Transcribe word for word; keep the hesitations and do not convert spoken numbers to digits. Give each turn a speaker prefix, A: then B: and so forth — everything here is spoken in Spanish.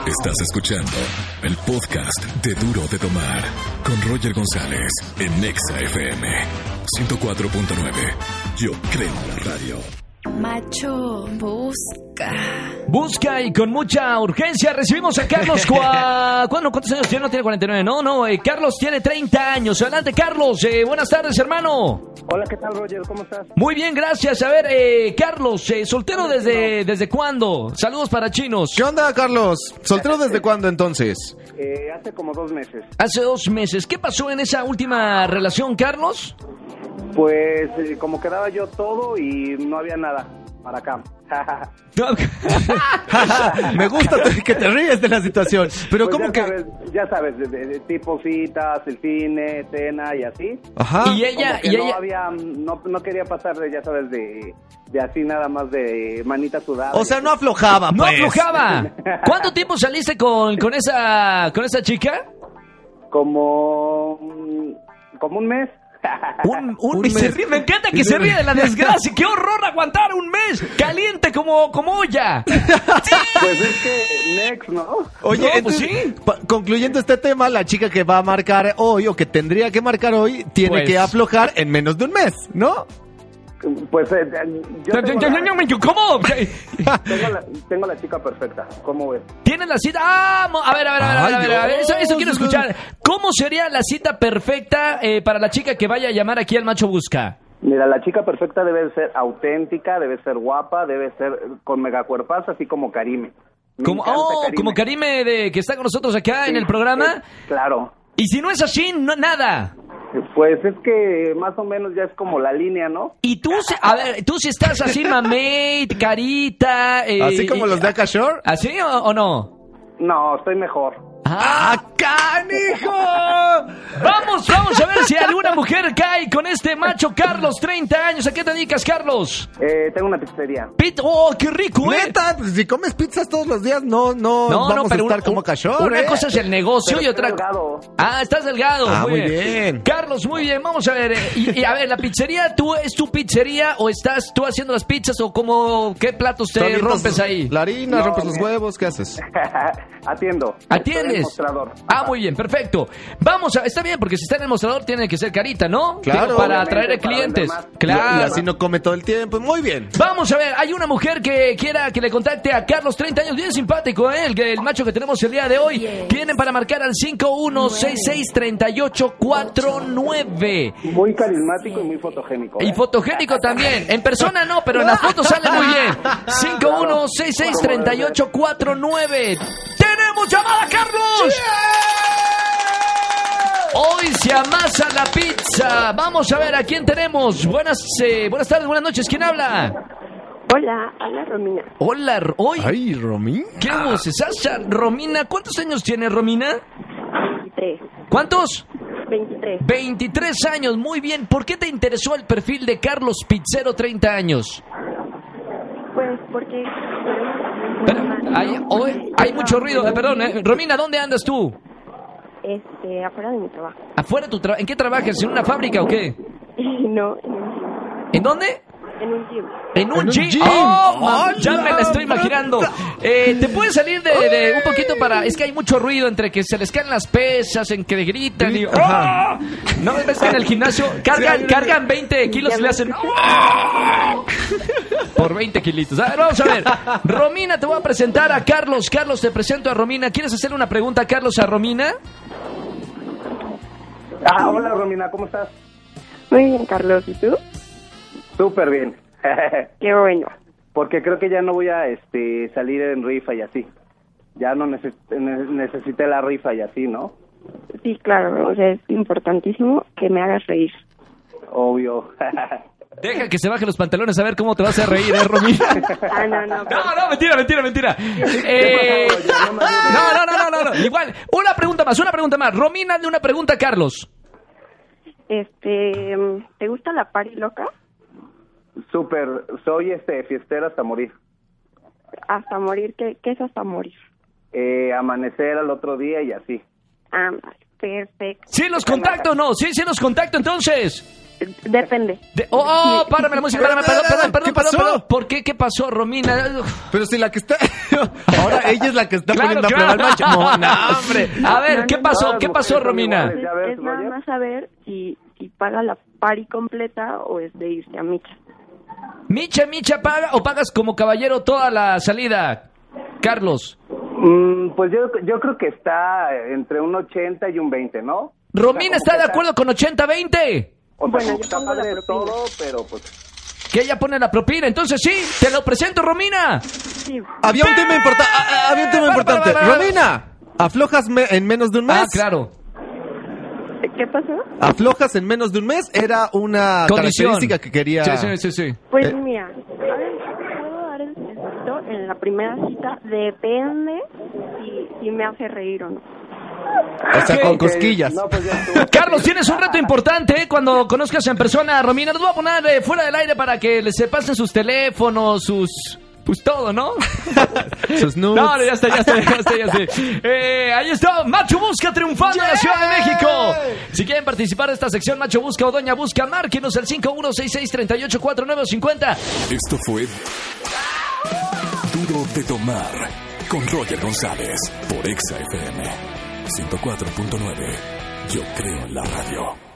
A: Estás escuchando el podcast de Duro de Tomar con Roger González en Nexa F M ciento cuatro punto nueve. Yo creo en la radio.
B: Macho, busca.
C: Busca y con mucha urgencia recibimos a Carlos. Cua... ¿Cuándo? ¿Cuántos años tiene? No tiene cuarenta y nueve. No, no, eh, Carlos tiene treinta años. Adelante, Carlos. Eh, buenas tardes, hermano.
D: Hola, ¿qué tal, Roger? ¿Cómo estás?
C: Muy bien, gracias. A ver, eh, Carlos, eh, ¿soltero desde, desde cuándo? Saludos para chinos.
E: ¿Qué onda, Carlos? ¿Soltero desde cuándo, entonces?
D: Eh, hace como dos meses.
C: Hace dos meses. ¿Qué pasó en esa última relación, Carlos?
D: Pues eh, como quedaba yo todo y no había nada para acá.
E: Me gusta que te ríes de la situación. Pero
D: pues
E: ¿cómo
D: ya
E: que...?
D: Sabes, ya sabes, de, de, de tipo citas, el cine, cena y así.
E: Ajá.
C: Y ella...
D: Como que
C: y
D: no
C: ella...
D: había, no, no quería pasar de, ya sabes, de, de así nada más de manita sudada.
E: O sea, no aflojaba,
C: ¡No
E: pues.
C: aflojaba! ¿Cuánto tiempo saliste con, con, esa, con esa chica?
D: Como... como un mes.
C: Un, un,
E: Un
C: mes. Se
E: mes.
C: ríe, me encanta que se ríe de la desgracia. ¡Qué horror aguantar un mes! ¡Caliente como, como olla!
D: Pues es que next, ¿no?
E: Oye,
C: No, pues
E: entonces,
C: sí.
E: pa- concluyendo este tema, la chica que va a marcar hoy, o que tendría que marcar hoy, tiene
C: Pues-
E: que aflojar en menos de un mes, ¿no?
D: Pues eh, yo tengo la,
C: ¿Cómo?
D: tengo, la, tengo la chica perfecta. ¿Cómo ves?
C: ¿Tienes la cita? Ah, mo- a ver, a ver, a ver, a ver, a ver, a ver, eso, eso quiero
E: Dios.
C: escuchar. ¿Cómo sería la cita perfecta eh, para la chica que vaya a llamar aquí al Macho Busca?
D: Mira, la chica perfecta debe ser auténtica, debe ser guapa, debe ser con megacuerpazo, así como Karime. Me
C: Como,
D: encanta
C: oh,
D: Karime.
C: como Karime de, que está con nosotros acá
D: Sí,
C: en el programa.
D: eh, claro.
C: Y si no es así, no, nada.
D: Pues es que más o menos ya es como la línea, ¿no?
C: Y tú, si- a ver, tú si estás así, mamey, carita. eh,
E: Así como
C: y-
E: los de Akashore.
C: ¿Así o, o no?
D: No, estoy mejor.
C: ¡Ah!
E: ¡Canijo!
C: Vamos, vamos a ver si alguna mujer cae con este macho Carlos, treinta años. ¿A qué te dedicas, Carlos?
D: Eh, tengo una pizzería.
C: Pit, ¡oh, qué rico, eh!
E: Neta, pues, si comes pizzas todos los días, no, no,
C: No,
E: vamos
C: no, pero
E: a estar
C: un-
E: como Akashore,
C: una
E: ¿eh?
C: cosa es el negocio
D: Pero
C: y otra...
D: estoy delgado.
C: Ah, estás delgado.
E: Ah, muy bien.
C: Carlos, muy bien. Vamos a ver. eh, Y, y a ver, la pizzería, ¿tú es tu pizzería o estás tú haciendo las pizzas o cómo, qué platos te
E: ¿Tú avientas
C: rompes ahí?
E: La harina,
D: No,
E: rompes los
D: mira.
E: huevos, ¿qué haces?
D: Atiendo. Estoy en el
C: ¿Atiendes?
D: mostrador.
C: Ah, muy bien, perfecto. Vamos a, está bien, porque si está en el mostrador tiene que ser carita, ¿no?
E: Claro.
C: Digo, para
D: Obviamente,
C: atraer a
D: para
C: clientes.
D: vender más.
C: Claro.
E: Y así no come todo el tiempo. Muy bien.
C: Vamos a ver, hay una mujer que quiera que le contacte a Carlos, treinta años, bien simpático, ¿eh? el, el macho que tenemos el día de hoy.
B: Yes.
C: Tienen para marcar al cinco uno seis seis, tres ocho cuatro nueve.
D: Muy carismático y muy fotogénico.
C: Y
D: ¿eh?
C: fotogénico también. En persona no, pero en las fotos sale muy bien. cinco uno seis seis, tres ocho cuatro nueve. ¡Tenemos llamada, Carlos! Hoy se amasa la pizza. Vamos a ver a quién tenemos. Buenas, eh, buenas tardes, buenas noches. ¿Quién habla?
F: Hola, habla Romina.
C: Hola, R- hoy.
E: Ay, Romy.
C: ¿Qué voz es esa? Romina, ¿cuántos años tiene Romina?
F: veintitrés.
C: ¿Cuántos?
F: veintitrés.
C: veintitrés años, muy bien. ¿Por qué te interesó el perfil de Carlos Pizzero, treinta años?
F: Pues porque...
C: Pero, hay, hoy, hay mucho ruido, eh, perdón, eh. Romina, ¿dónde andas tú?
F: Este, afuera de mi trabajo.
C: ¿Afuera tu tra- ¿En qué trabajas? ¿En una fábrica o qué?
F: No, en un gym.
C: ¿En dónde?
F: En un gym.
C: En un
E: En un
C: gym.
E: gym.
C: Oh, ma-
E: ¡Hola!
C: ya me la estoy imaginando. Eh, ¿Te puedes salir de, de un poquito para...? Es que hay mucho ruido entre que se les caen las pesas, en que gritan y...
E: Ajá.
C: ¡Oh! ¿No ves que en el gimnasio cargan, cargan veinte kilos y le hacen... ¡Oh! Por veinte kilitos. A ver, vamos a ver. Romina, te voy a presentar a Carlos. Carlos, te presento a Romina. ¿Quieres hacerle una pregunta, Carlos, a Romina?
D: Ah, hola, Romina, ¿cómo estás?
F: Muy bien, Carlos. ¿Y tú?
D: Súper bien.
F: Qué bueno.
D: Porque creo que ya no voy a este salir en rifa y así. Ya no neces- ne- necesité la rifa y así, ¿no?
F: Sí, claro. O sea, es importantísimo que me hagas reír.
D: Obvio.
C: Deja que se baje los pantalones a ver cómo te vas a reír, ¿eh, Romina?
F: Ah, no, no.
C: No, no, mentira, mentira, mentira. Eh, no, no, no, no, no, no. Igual, una pregunta más, una pregunta más. Romina, de una pregunta a Carlos.
F: Este, ¿te gusta la party loca?
D: Súper, soy este fiestero hasta morir.
F: Hasta morir. ¿Qué, qué es hasta morir?
D: Eh, amanecer al otro día y así.
F: Ah, perfecto.
C: ¿Sí los contacto o no? ¿Sí, sí los contacto entonces?
F: Depende.
C: De- oh, oh, párame la música, párame, perdón, perdón, perdón,
E: ¿Qué
C: perdón,
E: pasó?
C: perdón. ¿Por qué? ¿Qué pasó, Romina?
E: Pero si la que está... Ahora ella es la que está
C: Claro,
E: poniendo
C: claro.
E: a prueba al macho. No, no, hombre.
C: A ver,
F: No,
C: ¿qué
F: no,
C: pasó?
D: no,
C: ¿Qué
D: las
C: pasó,
D: mujeres son
C: Romina?
D: iguales. Ya ves,
F: Es nada
D: Roger.
F: más saber si, si paga la pari completa o es de irse a Micha.
C: Micha, Micha, ¿paga o pagas como caballero toda la salida, Carlos?
D: Mm, pues yo, yo creo que está entre un ochenta y un veinte, ¿no?
C: Romina
D: O sea,
C: está
D: como
C: de
D: que
C: acuerdo con ochenta veinte.
D: O sea,
F: Bueno,
D: como
F: yo
D: que está
F: pongo la
D: padre
F: propina.
D: todo, pero pues...
C: Que ella pone la propina. Entonces sí, te lo presento, Romina.
F: Sí.
E: Había un tema importante. Había un tema
C: Para, para,
E: importante.
C: para, para.
E: Romina, ¿aflojas me- en menos de un mes?
C: Ah, claro.
F: ¿Qué pasó?
E: ¿Aflojas en menos de un mes? Era una
C: Condición.
E: característica que quería...
C: Sí, sí, sí, sí.
F: Pues
E: Eh.
F: mira, a ver, puedo dar el besito en la primera cita, depende si, si me hace reír o no.
E: O sea, con
D: Ok,
E: cosquillas.
D: No, pues ya estuvo.
C: Carlos, tienes un reto importante, ¿eh? Cuando conozcas en persona a Romina. Los voy a poner eh, fuera del aire para que les se pasen sus teléfonos, sus... Pues todo, ¿no?
E: Sus nudes.
C: No, no, ya está, ya está, ya está, ya está. Eh, ahí está, Macho Busca triunfando en la Ciudad de México. Si quieren participar de esta sección, Macho Busca o Doña Busca, márquenos al cinco uno seis seis, tres ocho cuatro nueve cinco cero.
A: Esto fue Duro de Tomar con Roger González por Exa F M ciento cuatro punto nueve. Yo creo en la radio.